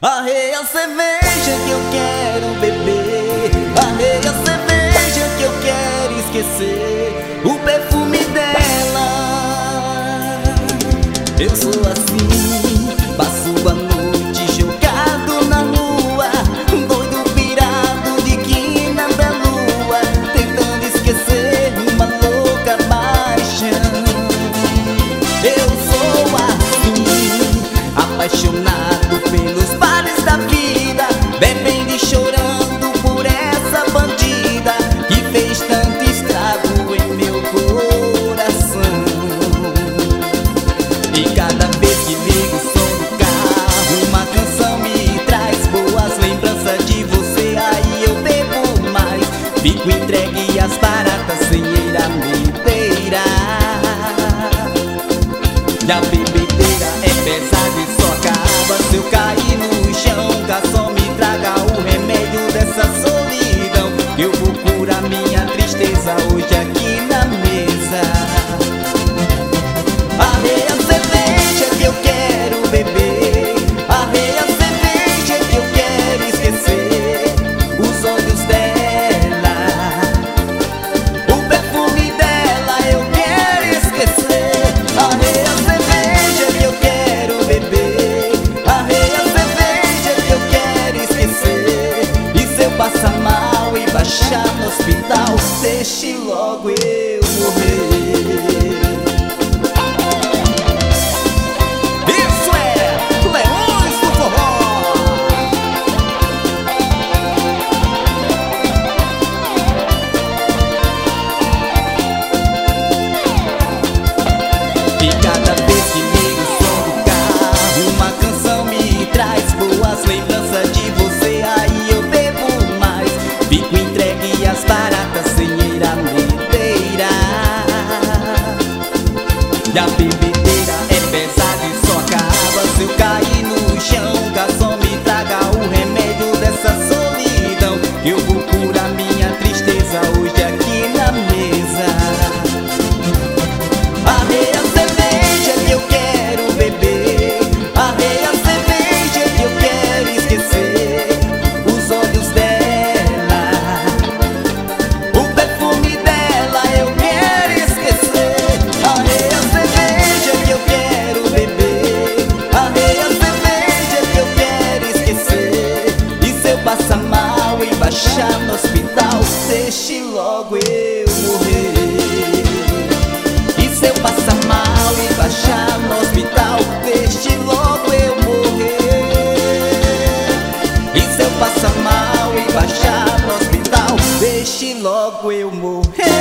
Arrei a cerveja que eu quero beber, arrei a cerveja que eu quero esquecer o perfume dela. Eu sou assim, passo a noite jogado na rua, doido pirado de quina da lua, tentando esquecer uma louca paixão. Eu sou assim, apaixonado pelos bares da vida, bebendo e chorando por essa bandida que fez tanto estrago em meu coração. E cada vez que ligo o som do carro, uma canção me traz boas lembranças de você. Aí eu bebo mais, fico entregue às baratas sem ir à medeira. E a bebedeira é pesada e só acaba se eu cair no chão. Garçom, me traga o remédio dessa solidão, que eu vou curar minha tristeza hoje aqui na mesa. Arrei a cerveja que eu quero beber, arrei a cerveja que eu quero esquecer os olhos dela, o perfume dela eu quero esquecer. Arrei a cerveja que eu quero beber, arrei a cerveja que eu quero esquecer. E se eu passar mal e baixar no hospital, deixe logo eu morrer. Isso é Leões do Forró. E cada vez que ligo o som do carro, uma canção me traz boas lembranças de você. Aí eu bebo mais, fico entregue às baratas sem ir à medeira. E a bebedeira é pesada e só acaba se eu cair no chão. Garçom, me traga o remédio dessa solidão, que eu vou curar minha tristeza hoje aqui na mesa. Arrei a cerveja que eu quero beber, arrei a cerveja que eu quero esquecer os olhos dela, o perfume dela eu quero esquecer. Arrei a cerveja que eu quero beber, arrei a cerveja que eu quero esquecer. E se eu passar mal e baixar no hospital, deixe logo eu morrer. E se eu passar mal e baixar no hospital, deixe logo eu morrer. E se eu passar mal e baixar no hospital, deixe logo eu morrer.